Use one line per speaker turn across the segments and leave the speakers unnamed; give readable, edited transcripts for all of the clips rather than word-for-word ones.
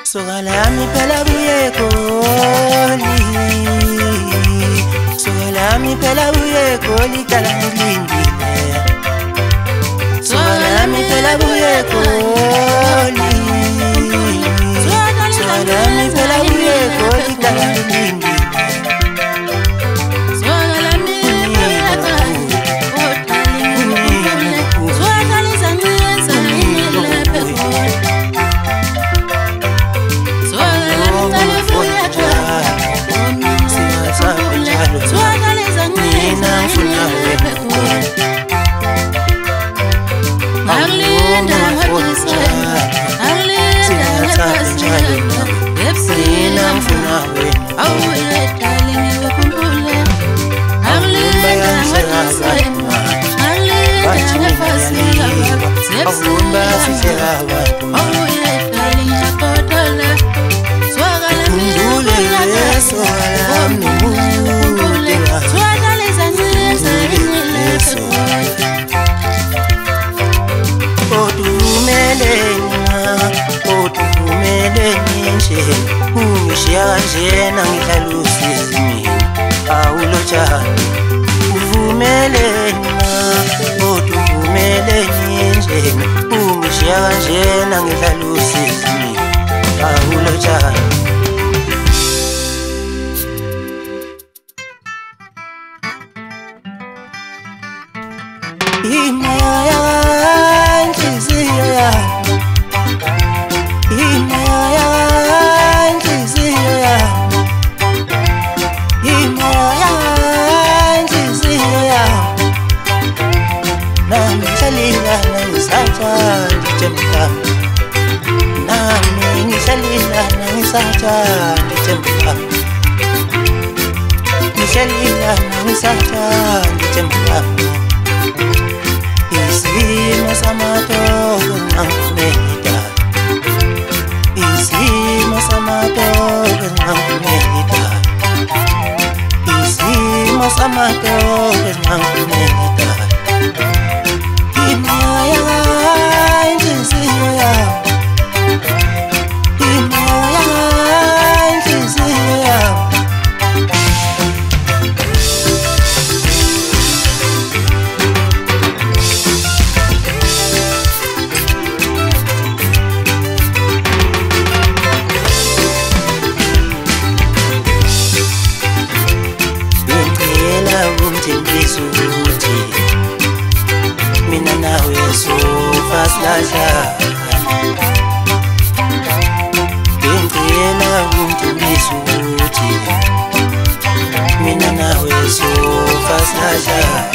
Sogalami pela buye koli, sogalami pela buye koli kalangilingile. Sogalami pela buye koli, sogalami pela buye koli kalangilingile. Jena ngidlalusizi mina awulotshani uvumelena kodwa uvumeleni njena ungishiya kanjena ngidlalusizi mina awulotshani imaya inhliziyo yami isimo samadoda ngangumeda, isimo samadoda ngangumeda, isimo samadoda ngangumeda. Imaya inhliziyo yami, imaya inhliziyo yami. Mina nawe sofaslahla bengicela ungithembise ukuthi mina nawe sofaslahla.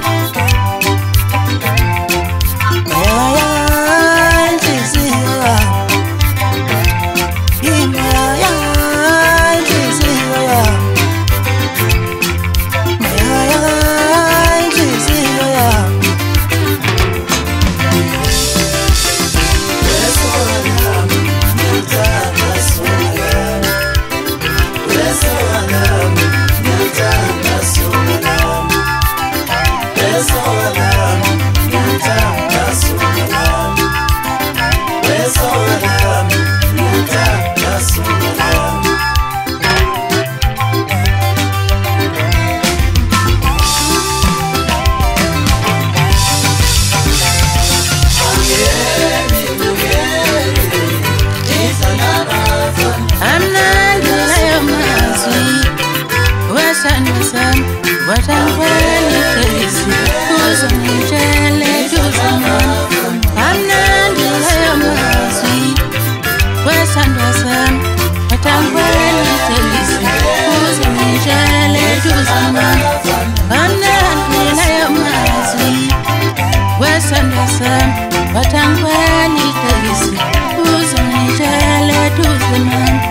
What I'm really facing, who's on the jelly, who's on I'm not the sweet. Where's Anderson? What I'm really facing, who's on the jelly, who's on I'm not the sweet. Where's Anderson? What I'm really facing, who's on the jelly, who's on